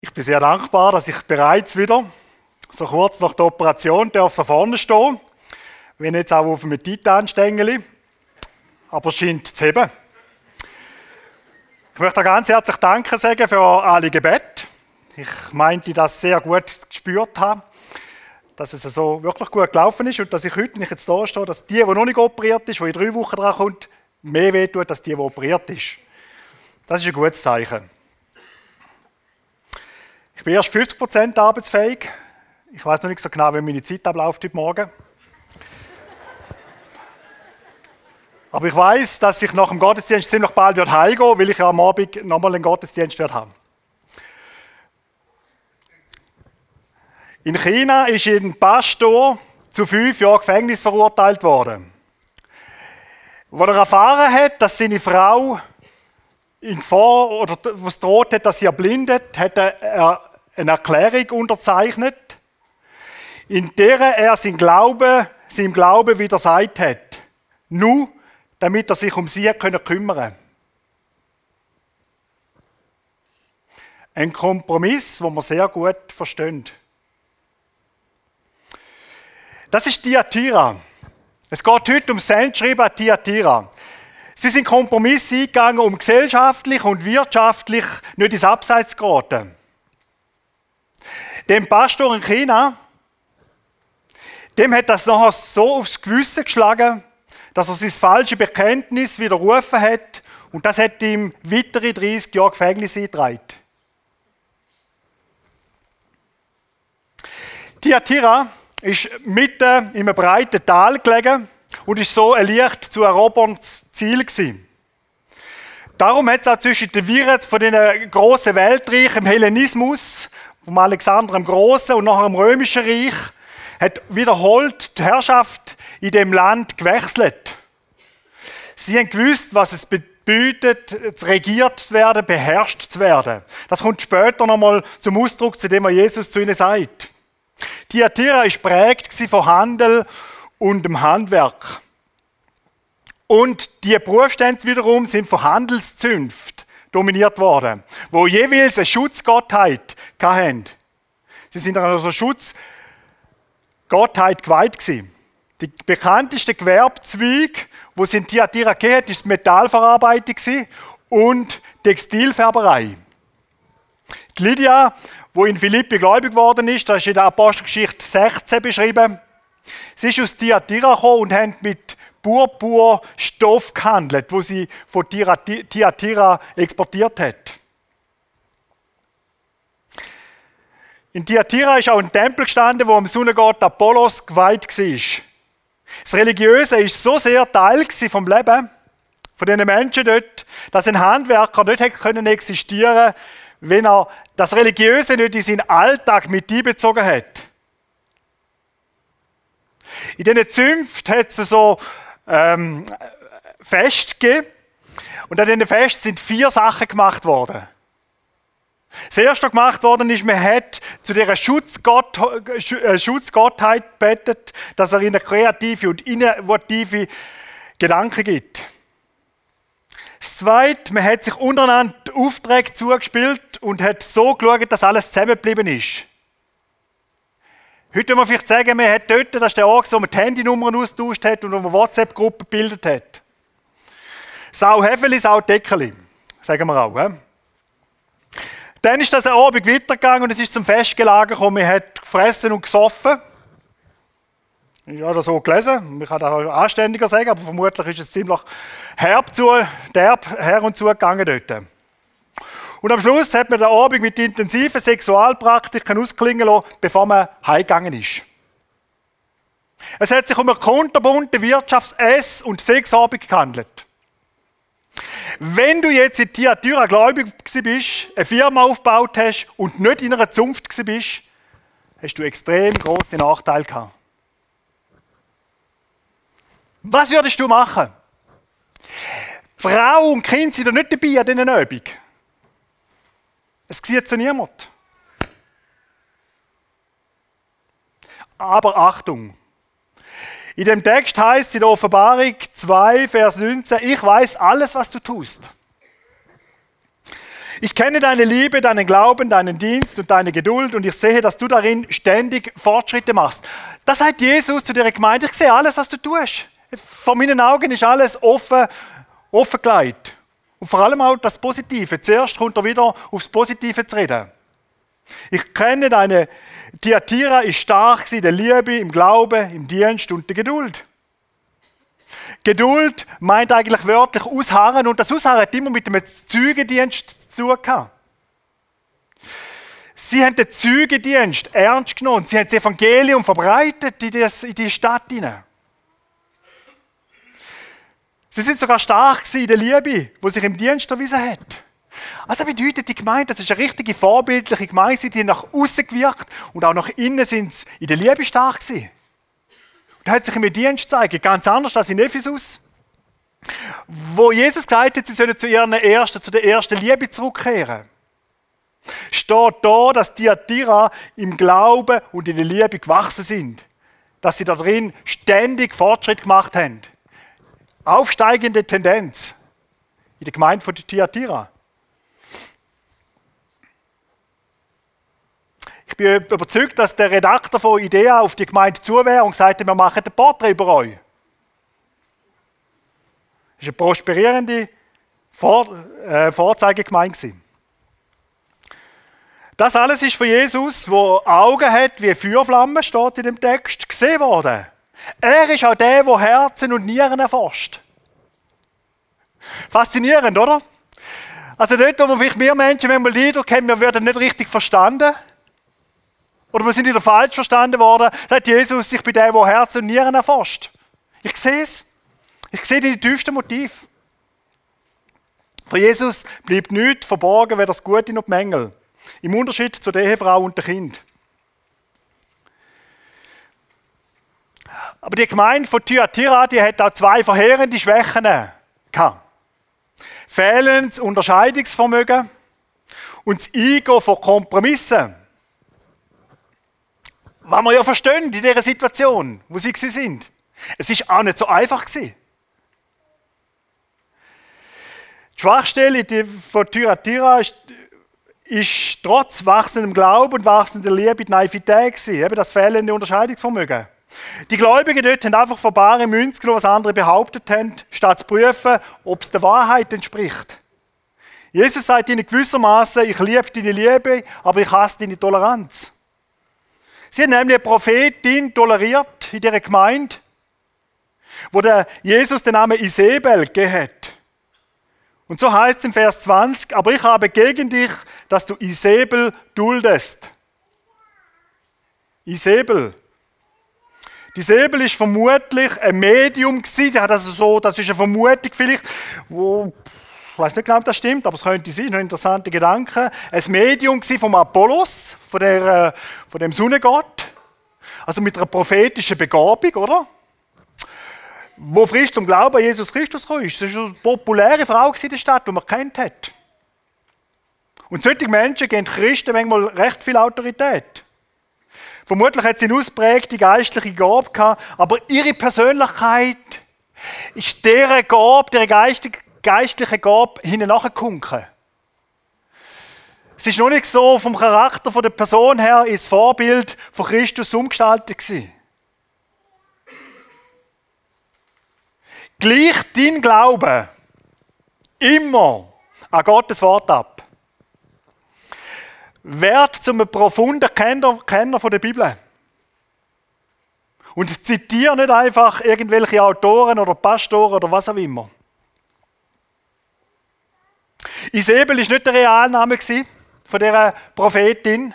Ich bin sehr dankbar, dass ich bereits wieder so kurz nach der Operation da vorne stehe. Wenn jetzt auch auf einem Titanstängeli. Aber es scheint zu heben. Ich möchte ganz herzlich Danke sagen für alle Gebete. Ich meinte, das sehr gut gespürt habe, dass es so wirklich gut gelaufen ist und dass ich heute, wenn ich jetzt da stehe, dass die noch nicht operiert ist, die in 3 Wochen dran kommt, mehr wehtut, als die operiert ist. Das ist ein gutes Zeichen. Ich bin erst 50% arbeitsfähig. Ich weiß noch nicht so genau, wie meine Zeit abläuft heute Morgen. Aber ich weiß, dass ich nach dem Gottesdienst ziemlich bald heimgehen werde, weil ich ja am Abend nochmal einen Gottesdienst haben. In China ist ein Pastor zu 5 Jahren Gefängnis verurteilt worden. Als er erfahren hat, dass seine Frau in Gefahr oder was droht hat, dass sie erblindet, hat er eine Erklärung unterzeichnet, in der er seinem Glauben widersagt hat. Nur, damit er sich um sie kümmern konnte. Ein Kompromiss, den wir sehr gut verstehen. Das ist Thyatira. Es geht heute um Sendschreiben an Thyatira. Sie sind Kompromisse eingegangen, um gesellschaftlich und wirtschaftlich nicht ins Abseits zu geraten. Dem Pastor in China, dem hat das nachher so aufs Gewissen geschlagen, dass er sein falsches Bekenntnis widerrufen hat und das hat ihm weitere 30 Jahre Gefängnis eingetragen. Thyatira ist mitten in einem breiten Tal gelegen und ist so ein leicht zu eroberndes Ziel gewesen. Darum hat es auch zwischen den Viren von den grossen Weltreichen, im Hellenismus, vom Alexander dem Großen und nachher im Römischen Reich, hat wiederholt die Herrschaft in dem Land gewechselt. Sie haben gewusst, was es bedeutet, regiert zu werden, beherrscht zu werden. Das kommt später nochmal zum Ausdruck, zu dem Jesus zu ihnen sagt. Thyatira war geprägt von Handel und dem Handwerk. Und die Berufsstände wiederum sind von Handelszünften dominiert worden, wo jeweils eine Schutzgottheit hatten. Sie sind also Schutzgottheit geweiht gewesen. Die bekannteste Gewerbezweig, wo es in Thyatira gegeben hat, ist die Metallverarbeitung und Textilfärberei. Die Lydia, die in Philippi gläubig geworden ist, das ist in der Apostelgeschichte 16 beschrieben. Sie ist aus Thyatira gekommen und hat mit Purpurstoff gehandelt, wo sie von Thyatira exportiert hat. In Thyatira ist auch ein Tempel gestanden, wo am Sonnengott Apollos geweiht war. Das Religiöse war so sehr Teil vom Leben von diesen Menschen dort, dass ein Handwerker nicht hätte existieren können, wenn er das Religiöse nicht in seinen Alltag mit einbezogen hat. In diesen Zünften hat es so Feste gegeben. Und an diesen Festen sind 4 Sachen gemacht worden. Das erste, was gemacht worden ist, man hat zu dieser Schutzgottheit gebetet, dass er ihnen kreative und innovative Gedanken gibt. Das zweite, man hat sich untereinander Aufträge zugespielt und hat so geschaut, dass alles zusammengeblieben ist. Heute würde man vielleicht sagen, man hat dort, das ist der Ort, wo man die Handynummern austauscht hat und wo man WhatsApp-Gruppen gebildet hat. Sau Häfeli, Sau Deckeli, sagen wir auch. Dann ist das ein Abend weitergegangen und es ist zum Festgelager gekommen. Man hat gefressen und gesoffen. Ich habe das so gelesen. Man kann das auch anständiger sagen, aber vermutlich ist es ziemlich derb her und zu gegangen dort. Und am Schluss hat man den Abend mit intensiven Sexualpraktiken ausklingen lassen, bevor man heimgegangen ist. Es hat sich um einen kunterbunten Wirtschafts-, Ess- und Sexabend gehandelt. Wenn du jetzt in Thyatira gläubig bist, eine Firma aufgebaut hast und nicht in einer Zunft bist, hast du extrem grosse Nachteile gehabt. Was würdest du machen? Frau und Kind sind da nicht dabei an diesen Übungen. Es sieht zu niemand. Aber Achtung! In dem Text heißt es in der Offenbarung 2, Vers 19, ich weiß alles, was du tust. Ich kenne deine Liebe, deinen Glauben, deinen Dienst und deine Geduld und ich sehe, dass du darin ständig Fortschritte machst. Das sagt Jesus zu der Gemeinde. Ich sehe alles, was du tust. Vor meinen Augen ist alles offengelegt. Und vor allem auch das Positive. Zuerst kommt er wieder aufs Positive zu reden. Ich kenne deine Thyatira ist stark in der Liebe, im Glauben, im Dienst und der Geduld. Geduld meint eigentlich wörtlich ausharren und das Ausharren hat immer mit dem Zeugendienst zu tun gehabt. Sie haben den Zeugendienst ernst genommen. Sie haben das Evangelium verbreitet in die Stadt hinein. Sie sind sogar stark in der Liebe, die sich im Dienst erwiesen hat. Also bedeutet die Gemeinde, das ist eine richtige vorbildliche Gemeinde, die nach außen gewirkt und auch nach innen sind sie in der Liebe stark gewesen. Und hat sich im Dienst gezeigt, ganz anders als in Ephesus, wo Jesus gesagt hat, sie sollen zu der ersten Liebe zurückkehren. Steht da, dass die Thyatira im Glauben und in der Liebe gewachsen sind, dass sie da drin ständig Fortschritt gemacht haben. Aufsteigende Tendenz in der Gemeinde von Thyatira. Ich bin überzeugt, dass der Redakteur von IDEA auf die Gemeinde zu wäre und gesagt hat, wir machen ein Porträt über euch. Das war eine prosperierende Vorzeigegemeinde. Das alles ist von Jesus, der Augen hat wie Feuerflammen, steht in dem Text, gesehen worden. Er ist auch der Herzen und Nieren erforscht. Faszinierend, oder? Also dort, wo wir Menschen manchmal den Eindruck haben, wir werden nicht richtig verstanden, oder wir sind wieder falsch verstanden worden, sagt Jesus, ich bin der Herzen und Nieren erforscht. Ich sehe es. Ich sehe die tiefsten Motive. Von Jesus bleibt nichts verborgen, weder das Gute noch die Mängel. Im Unterschied zu der Ehefrau und dem Kind. Aber die Gemeinde von Thyatira, die hat auch zwei verheerende Schwächen gehabt. Fehlendes Unterscheidungsvermögen und das Eingehen von Kompromissen. Was wir ja verstehen in dieser Situation, wo sie sind. Es ist auch nicht so einfach gewesen. Die Schwachstelle von Thyatira ist trotz wachsendem Glauben und wachsender Liebe die Naivität gewesen, eben das fehlende Unterscheidungsvermögen. Die Gläubigen dort haben einfach von bare Münze genommen, was andere behauptet haben, statt zu prüfen, ob es der Wahrheit entspricht. Jesus sagt ihnen gewissermaßen: Ich liebe deine Liebe, aber ich hasse deine Toleranz. Sie haben nämlich eine Prophetin toleriert in dieser Gemeinde, wo der Jesus den Namen Isabel gegeben hat. Und so heißt es im Vers 20: Aber ich habe gegen dich, dass du Isabel duldest. Isabel. Die Isabel ist vermutlich ein Medium gewesen. Das ist eine Vermutung vielleicht, wo, ich weiß nicht genau, ob das stimmt, aber es könnte sein, ein interessanter Gedanke. Ein Medium gewesen vom Apollos, von dem Sonnengott. Also mit einer prophetischen Begabung, oder? Wo frisch zum Glauben an Jesus Christus kam. Das war eine populäre Frau in der Stadt, die man kennt hat. Und solche Menschen geben Christen manchmal recht viel Autorität. Vermutlich hat sie eine ausprägte geistliche Gabe gehabt, aber ihre Persönlichkeit ist dieser geistliche Gabe hinten nachgekunken. Es ist noch nicht so vom Charakter der Person her ins Vorbild von Christus umgestaltet gewesen. Gleicht dein Glaube immer an Gottes Wort ab. Werd zum profunden Kenner von der Bibel. Und zitiere nicht einfach irgendwelche Autoren oder Pastoren oder was auch immer. Isabel war nicht der Realname von dieser Prophetin.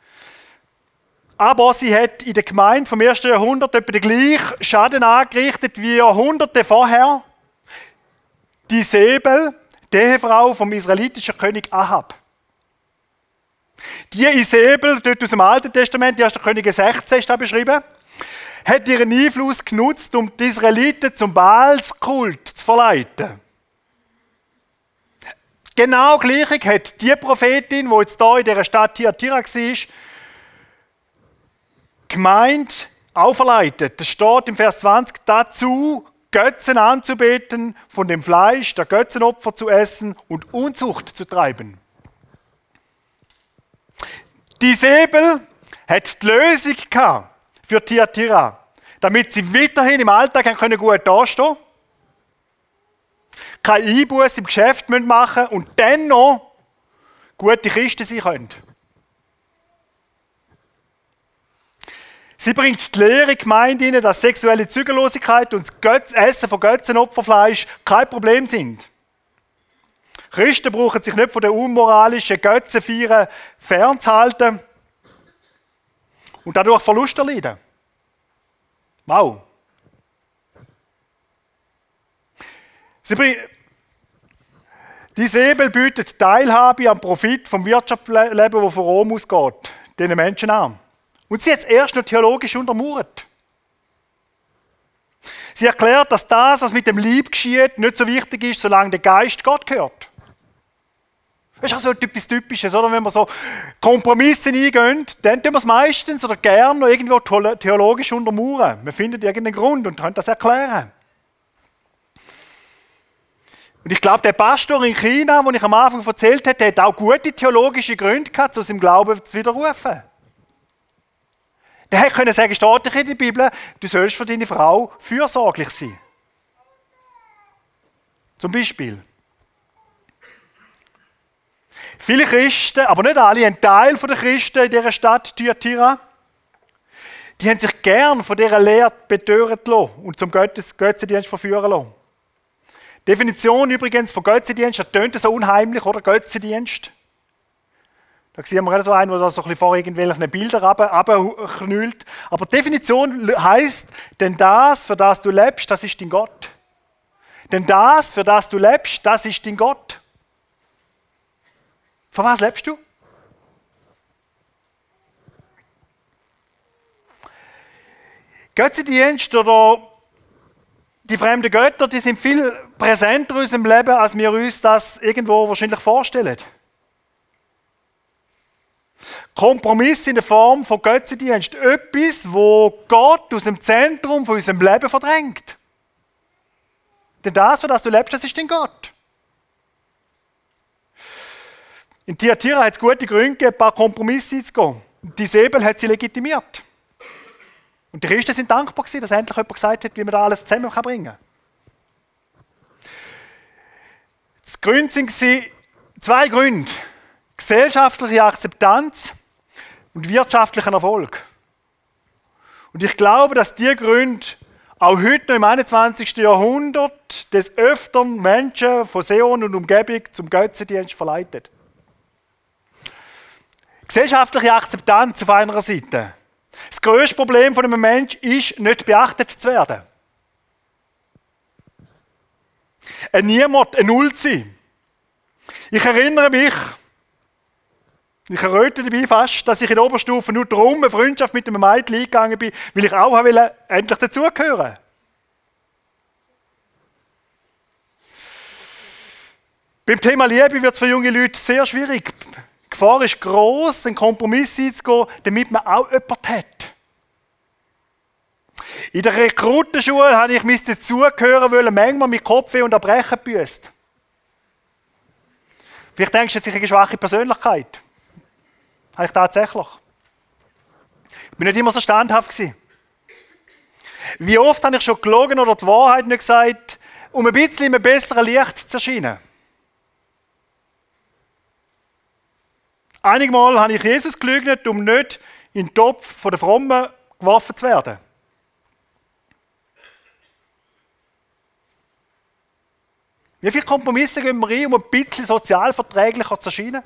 Aber sie hat in der Gemeinde vom 1. Jahrhundert etwa den gleichen Schaden angerichtet wie Jahrhunderte vorher. Die Isabel, die Ehefrau vom israelitischen König Ahab. Die Isabel, dort aus dem Alten Testament, die 1. Könige 16 ist da beschrieben, hat ihren Einfluss genutzt, um die Israeliten zum Baalskult zu verleiten. Genau gleich hat die Prophetin, die jetzt hier in dieser Stadt Thyatira war, Gemeinde auch verleitet. Das steht im Vers 20 dazu, Götzen anzubeten, von dem Fleisch der Götzenopfer zu essen und Unzucht zu treiben. Die Isabel hat die Lösung gehabt für Thyatira, damit sie weiterhin im Alltag gut dastehen können, keine Einbuße im Geschäft machen und dennoch gute Christen sein können. Sie bringt die Lehre in die Gemeinde hinein, dass sexuelle Zügellosigkeit und das Essen von Götzenopferfleisch kein Problem sind. Christen brauchen sich nicht von den unmoralischen Götzenfeiern fernzuhalten und dadurch Verlust erleiden. Wow. Die Isabel bietet Teilhabe am Profit vom Wirtschaftsleben, das von Rom ausgeht, diesen Menschen an. Und sie hat es erst noch theologisch untermauert. Sie erklärt, dass das, was mit dem Leib geschieht, nicht so wichtig ist, solange der Geist Gott gehört. Das ist auch so etwas Typisches, oder? Wenn wir so Kompromisse eingehen, dann tun wir es meistens oder gerne noch irgendwo theologisch untermauern. Wir finden irgendeinen Grund und können das erklären. Und ich glaube, der Pastor in China, den ich am Anfang erzählt habe, der hat auch gute theologische Gründe gehabt, aus seinem Glauben zu widerrufen. Der hätte können sagen, steht in der Bibel, du sollst für deine Frau fürsorglich sein. Zum Beispiel. Viele Christen, aber nicht alle, ein Teil der Christen in dieser Stadt Thyatira, die haben sich gern von dieser Lehre betören lassen und zum Götzendienst verführen lassen. Die Definition übrigens von Götzendienst, das tönt so unheimlich, oder? Götzendienst. Da sehen wir so einen, der da so ein bisschen vor irgendwelchen Bildern runterknüllt. Aber die Definition heisst, denn das, für das du lebst, das ist dein Gott. Denn das, für das du lebst, das ist dein Gott. Für was lebst du? Götzendienst oder die fremden Götter, die sind viel präsenter in unserem Leben, als wir uns das irgendwo wahrscheinlich vorstellen. Kompromiss in der Form von Götzendienst. Etwas, wo Gott aus dem Zentrum von unserem Leben verdrängt. Denn das, für das du lebst, das ist dein Gott. In Thyatira hat es gute Gründe gegeben, ein paar Kompromisse einzugehen. Die Isabel hat sie legitimiert. Und die Christen sind dankbar gewesen, dass endlich jemand gesagt hat, wie man da alles zusammenbringen kann. Die Gründe waren zwei Gründe. Gesellschaftliche Akzeptanz und wirtschaftlicher Erfolg. Und ich glaube, dass diese Gründe auch heute noch im 21. Jahrhundert des Öfteren Menschen von Seon und Umgebung zum Götzendienst verleiten. Gesellschaftliche Akzeptanz auf einer Seite. Das grösste Problem von einem Menschen ist, nicht beachtet zu werden. Ein Niemand, ein Null zu sein. Ich erinnere mich, ich erröte dabei fast, dass ich in der Oberstufe nur darum eine Freundschaft mit einem Mädchen eingegangen bin, weil ich auch wollte, endlich dazugehören. Beim Thema Liebe wird es für junge Leute sehr schwierig. Die Gefahr ist gross, einen Kompromiss einzugehen, damit man auch jemanden hat. In der Rekrutenschule habe ich mich dazugehören wollen, manchmal mit Kopfweh und Erbrechen gebüßt. Vielleicht denkst du jetzt, ich habe eine schwache Persönlichkeit. Habe ich tatsächlich. Ich bin nicht immer so standhaft gewesen. Wie oft habe ich schon gelogen oder die Wahrheit nicht gesagt, um ein bisschen in einem besseren Licht zu erscheinen. Einigmal habe ich Jesus gelügnet, um nicht in den Topf der Frommen geworfen zu werden. Wie viele Kompromisse gehen wir rein, um ein bisschen sozialverträglicher zu erscheinen?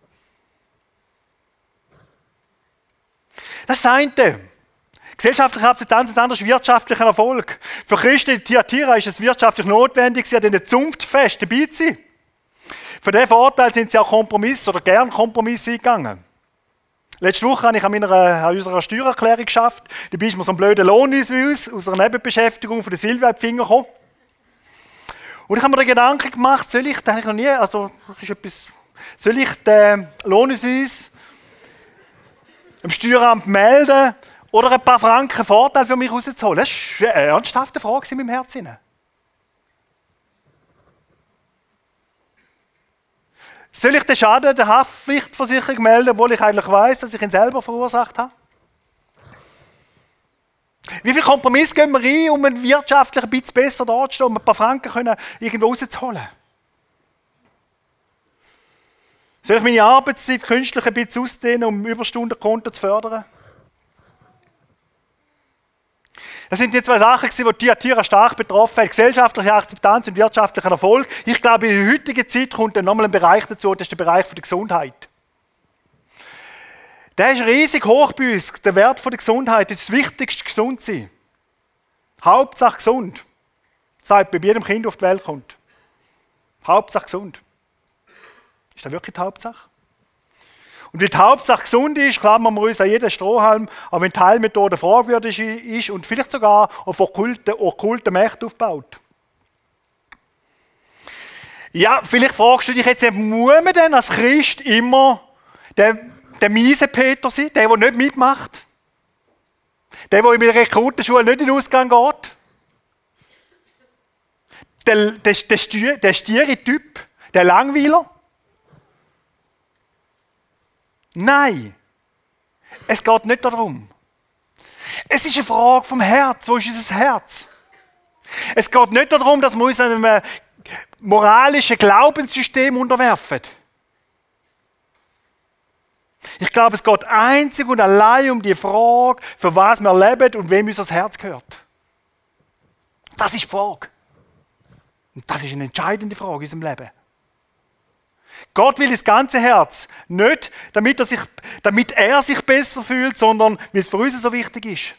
Das ist das eine. Gesellschaftliche Akzeptanz ist anders wirtschaftlicher Erfolg. Für Christen in Thyatira ist es wirtschaftlich notwendig, an diesen Zunftfest dabei zu sein. Für diesen Vorteil sind sie auch Kompromisse oder gern Kompromisse eingegangen. Letzte Woche habe ich an unserer Steuererklärung geschafft. Dabei ist mir so ein blöder Lohnausweis aus einer Nebenbeschäftigung von der Silvia in die Finger gekommen. Und ich habe mir den Gedanken gemacht, soll ich den Lohnausweis dem Steueramt melden oder ein paar Franken Vorteil für mich rauszuholen? Das war eine ernsthafte Frage in meinem Herzen. Soll ich den Schaden der Haftpflichtversicherung melden, obwohl ich eigentlich weiss, dass ich ihn selber verursacht habe? Wie viel Kompromiss gehen wir ein, um ein wirtschaftlich ein bisschen besser dazustehen, um ein paar Franken irgendwo rauszuholen? Soll ich meine Arbeitszeit künstlich ein bisschen ausdehnen, um Überstundenkonto zu fördern? Das sind die zwei Sachen, die Thyatira stark betroffen haben. Gesellschaftliche Akzeptanz und wirtschaftlicher Erfolg. Ich glaube, in der heutigen Zeit kommt dann nochmal ein Bereich dazu, das ist der Bereich der Gesundheit. Der ist riesig hoch bei uns, der Wert der Gesundheit. Das ist das Wichtigste, gesund zu sein. Hauptsache gesund. Sagt bei jedem Kind, das auf die Welt kommt. Hauptsache gesund. Ist das wirklich die Hauptsache? Und weil die Hauptsache gesund ist, klammern wir uns an jeden Strohhalm, auch wenn die Heilmethode fragwürdig ist und vielleicht sogar auf okkulte Mächte aufbaut. Ja, vielleicht fragst du dich jetzt, muss man denn als Christ immer der miese Peter sein, der nicht mitmacht? Der in der Rekrutenschule nicht in den Ausgang geht? Der stiere Typ, der Langweiler? Nein, es geht nicht darum. Es ist eine Frage vom Herz. Wo ist unser Herz? Es geht nicht darum, dass wir uns einem moralischen Glaubenssystem unterwerfen. Ich glaube, es geht einzig und allein um die Frage, für was wir leben und wem unser Herz gehört. Das ist die Frage. Und das ist eine entscheidende Frage in unserem Leben. Gott will das ganze Herz. Nicht, damit er sich besser fühlt, sondern weil es für uns so wichtig ist.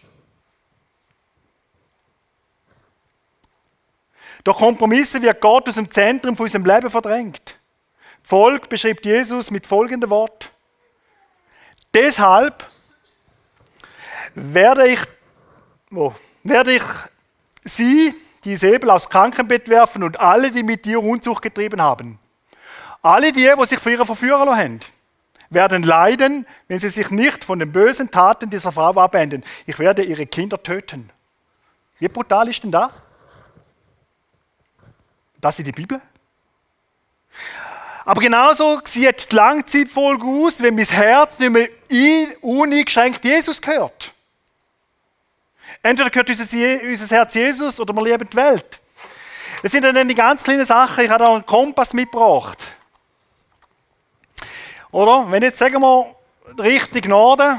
Durch Kompromisse wird Gott aus dem Zentrum von unserem Leben verdrängt. Volk beschreibt Jesus mit folgendem Wort. Deshalb werde ich sie, die Säbel, aufs Krankenbett werfen und alle, die mit dir Unzucht getrieben haben. Alle die sich für ihre Verführer haben, werden leiden, wenn sie sich nicht von den bösen Taten dieser Frau abwenden. Ich werde ihre Kinder töten. Wie brutal ist denn das? Das ist die Bibel. Aber genauso sieht die Langzeitfolge aus, wenn mein Herz nicht mehr uneingeschränkt Jesus gehört. Entweder gehört unser Herz Jesus oder wir lieben die Welt. Das sind dann die ganz kleinen Sachen. Ich habe da einen Kompass mitgebracht. Oder? Wenn jetzt, sagen wir, Richtung Norden.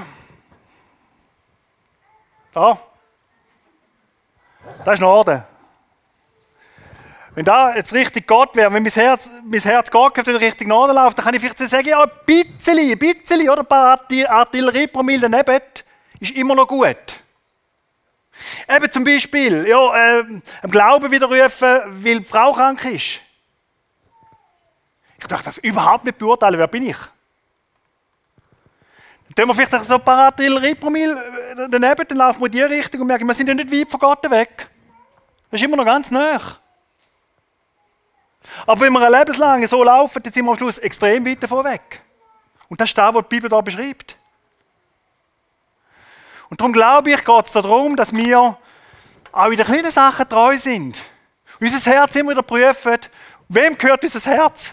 Da. Das ist Norden. Wenn da jetzt richtig Gott wäre, wenn mein Herz geht, wenn Richtung Norden läuft, dann kann ich vielleicht sagen, ja, ein bisschen, oder ein paar Artilleriepromille daneben ist immer noch gut. Eben zum Beispiel, ja, am Glauben widerrufen, weil die Frau krank ist. Ich dachte, das überhaupt nicht beurteilen, wer bin ich? Dann tun wir vielleicht so ein paar Artilleriepromille daneben, dann laufen wir in die Richtung und merken, wir sind ja nicht weit von Gott weg. Das ist immer noch ganz nah. Aber wenn wir ein Lebenslang so laufen, dann sind wir am Schluss extrem weit davon weg. Und das ist das, was die Bibel da beschreibt. Und darum glaube ich, geht es darum, dass wir auch in den kleinen Sachen treu sind. Unser Herz immer wieder prüfen, wem gehört unser Herz?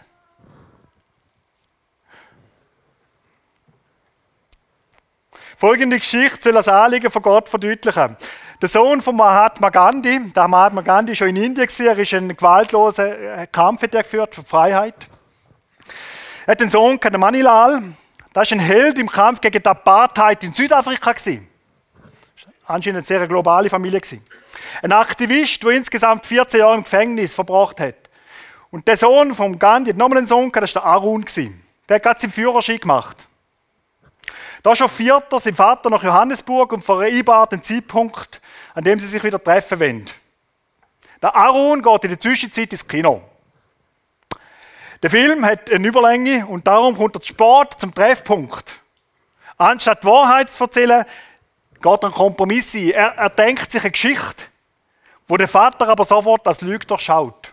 Folgende Geschichte soll das Anliegen von Gott verdeutlichen. Der Sohn von Mahatma Gandhi, der Mahatma Gandhi war schon in Indien, er ist einen gewaltlosen Kampf geführt für die Freiheit. Er hat einen Sohn, den Manilal, das war ein Held im Kampf gegen die Apartheid in Südafrika. Anscheinend eine sehr globale Familie. Ein Aktivist, der insgesamt 14 Jahre im Gefängnis verbracht hat. Und der Sohn von Gandhi hat nochmal einen Sohn, das war der Arun. Der hat gerade seinen Führerschein gemacht. Da chauffiert er seinen Vater nach Johannesburg und vereinbart den Zeitpunkt, an dem sie sich wieder treffen wollen. Der Arun geht in der Zwischenzeit ins Kino. Der Film hat eine Überlänge und darum kommt der Sport zum Treffpunkt. Anstatt die Wahrheit zu erzählen, geht er einen Kompromiss ein. Er denkt sich eine Geschichte, wo der Vater aber sofort als Lüge durchschaut.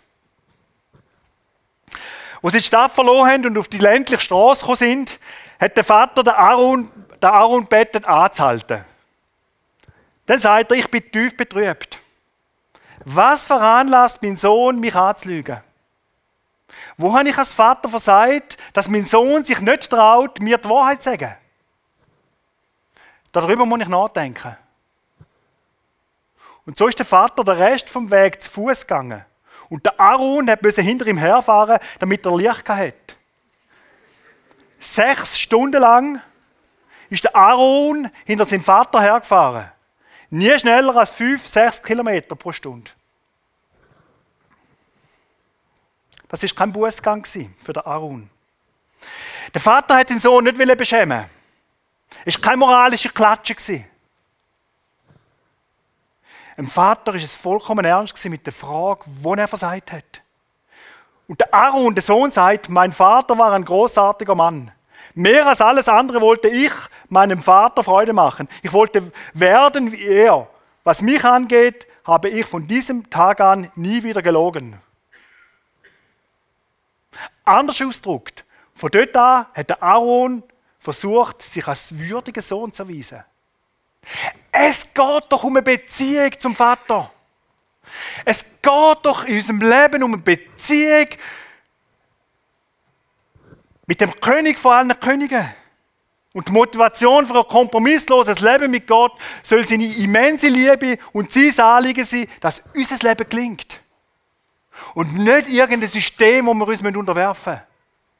Als sie die Stadt verloren haben und auf die ländliche Straße gekommen sind, hat der Vater den Arun gebeten, anzuhalten. Dann sagt er, ich bin tief betrübt. Was veranlasst mein Sohn, mich anzulügen? Wo habe ich als Vater versagt, dass mein Sohn sich nicht traut, mir die Wahrheit zu sagen? Darüber muss ich nachdenken. Und so ist der Vater den Rest vom Weg zu Fuß gegangen. Und der Aaron musste hinter ihm herfahren, damit er Licht hatte. 6 Stunden lang ist der Aaron hinter seinem Vater hergefahren. Nie schneller als 5-6 Kilometer pro Stunde. Das war kein Bußgang für den Aaron. Der Vater hat den Sohn nicht beschämen. Es war keine moralische Klatsche. Dem Vater war es vollkommen ernst mit der Frage, wo er versagt hat. Und der Aaron, der Sohn, sagt, mein Vater war ein großartiger Mann. Mehr als alles andere wollte ich meinem Vater Freude machen. Ich wollte werden wie er. Was mich angeht, habe ich von diesem Tag an nie wieder gelogen. Anders ausgedrückt, von dort an hat der Aaron versucht, sich als würdiger Sohn zu erweisen. Es geht doch um eine Beziehung zum Vater. Es geht doch in unserem Leben um eine Beziehung mit dem König von allen Königen. Und die Motivation für ein kompromissloses Leben mit Gott soll seine immense Liebe und sein Anliegen sein, dass unser Leben gelingt. Und nicht irgendein System, wo wir uns unterwerfen müssen.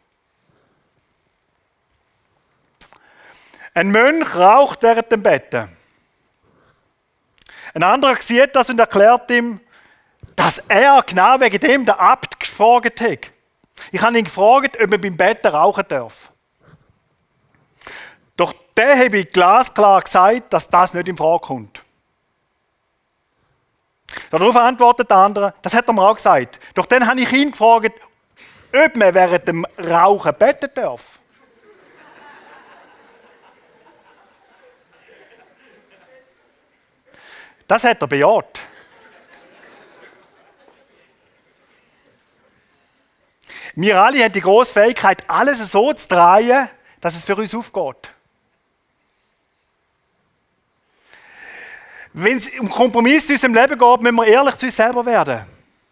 Ein Mönch raucht während dem Betten. Ein anderer sieht das und erklärt ihm, dass er genau wegen dem den Abt gefragt hat. Ich habe ihn gefragt, ob er beim Betten rauchen darf. Doch der habe glasklar gesagt, dass das nicht in Frage kommt. Darauf antwortet der andere, das hat er mir auch gesagt. Doch dann habe ich ihn gefragt, ob man während dem Rauchen beten darf. Das hat er bejaht. Wir alle haben die grosse Fähigkeit, alles so zu drehen, dass es für uns aufgeht. Wenn es um Kompromisse in unserem Leben geht, müssen wir ehrlich zu uns selber werden.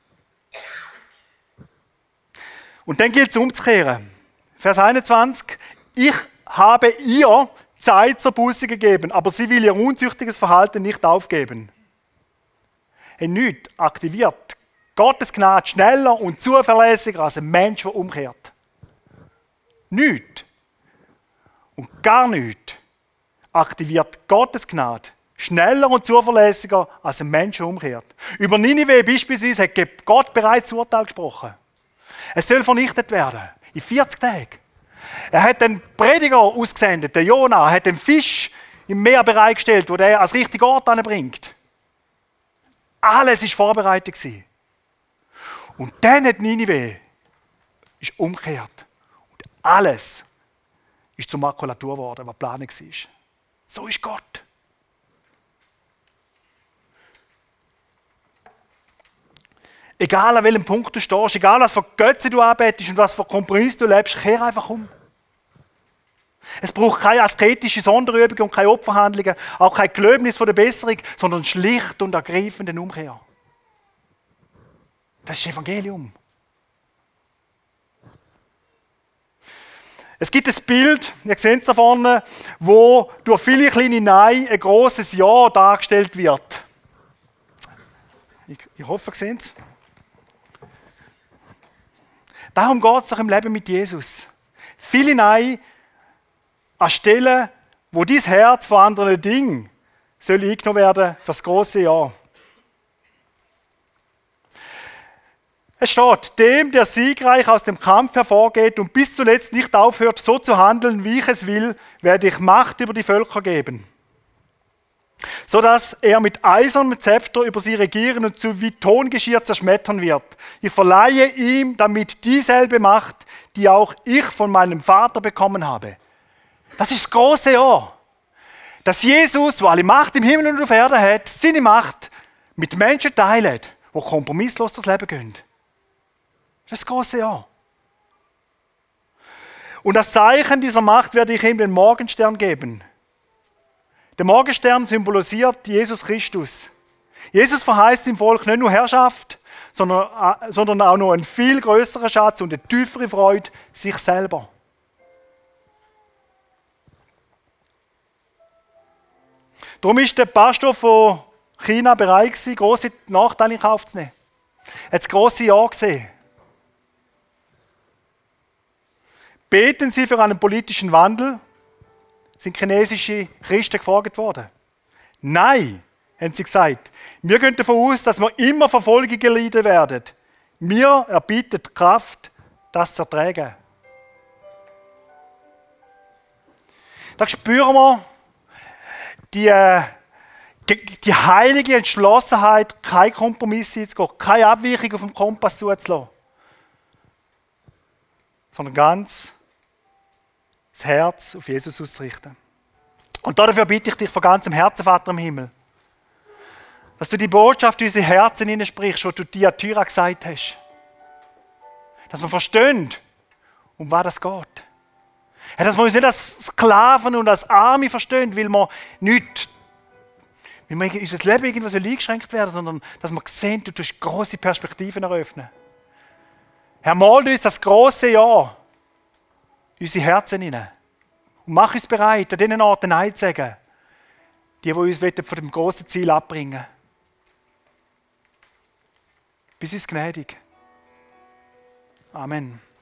Und dann gilt es umzukehren. Vers 21. Ich habe ihr Zeit zur Buße gegeben, aber sie will ihr unzüchtiges Verhalten nicht aufgeben. Nichts aktiviert Gottes Gnade schneller und zuverlässiger als ein Mensch, der umkehrt. Nichts und gar nichts aktiviert Gottes Gnade schneller und zuverlässiger als ein Mensch, der umkehrt. Über Ninive beispielsweise hat Gott bereits Urteil gesprochen. Es soll vernichtet werden, in 40 Tagen. Er hat den Prediger ausgesendet, den Jona, hat den Fisch im Meer bereitgestellt, wo er als richtigen Ort anbringt. Alles war vorbereitet. Und dann hat Ninive ist umgekehrt. Und alles ist zur Makulatur geworden, was geplant war. So ist Gott. Egal an welchem Punkt du stehst, egal was für Götze du anbetest und was für Kompromiss du lebst, kehr einfach um. Es braucht keine asketische Sonderübung und keine Opferhandlungen, auch kein Gelöbnis von der Besserung, sondern schlicht und ergreifende Umkehr. Das ist das Evangelium. Es gibt ein Bild, ihr seht es da vorne, wo durch viele kleine Nein ein grosses Ja dargestellt wird. Ich hoffe, ihr seht es. Darum geht es auch im Leben mit Jesus. Viele Nein an Stellen, wo dein Herz von anderen Dingen soll eingenommen werden für das grosse Ja. Es steht, dem, der siegreich aus dem Kampf hervorgeht und bis zuletzt nicht aufhört, so zu handeln, wie ich es will, werde ich Macht über die Völker geben. Sodass er mit eisernem Zepter über sie regieren und so wie Tongeschirr zerschmettern wird. Ich verleihe ihm damit dieselbe Macht, die auch ich von meinem Vater bekommen habe. Das ist das große Ja. Dass Jesus, der alle Macht im Himmel und auf Erden hat, seine Macht mit Menschen teilt, die kompromisslos durchs Leben gehen. Das ist das große Ja. Und das Zeichen dieser Macht werde ich ihm den Morgenstern geben. Der Morgenstern symbolisiert Jesus Christus. Jesus verheißt dem Volk nicht nur Herrschaft, sondern auch noch einen viel größeren Schatz und eine tiefere Freude, sich selber. Darum ist der Pastor von China bereit gewesen, grosse Nachteile in Kauf zu nehmen. Er hat das grosse Ja gesehen. Beten Sie für einen politischen Wandel? Sind chinesische Christen gefragt worden? Nein, haben sie gesagt. Wir gehen davon aus, dass wir immer Verfolgungen leiden werden. Mir erbietet Kraft, das zu ertragen. Da spüren wir die heilige Entschlossenheit, kein Kompromiss einzugehen, keine Abweichung auf dem Kompass zuzulassen, sondern ganz das Herz auf Jesus auszurichten. Und dafür bitte ich dich von ganzem Herzen, Vater im Himmel, dass du die Botschaft in unsere Herzen hineinsprichst, die du Thyatira gesagt hast. Dass wir verstehen, um was das geht. Dass wir uns nicht als Sklaven und als Arme verstehen, weil wir unser Leben irgendwas eingeschränkt werden, sondern dass wir sehen, du tust grosse Perspektiven eröffnen. Herr, mal uns das grosse Ja in unsere Herzen hinein. Und mach uns bereit, an diesen Orten Nein zu sagen, die uns von dem grossen Ziel abbringen. Bis uns gnädig. Amen.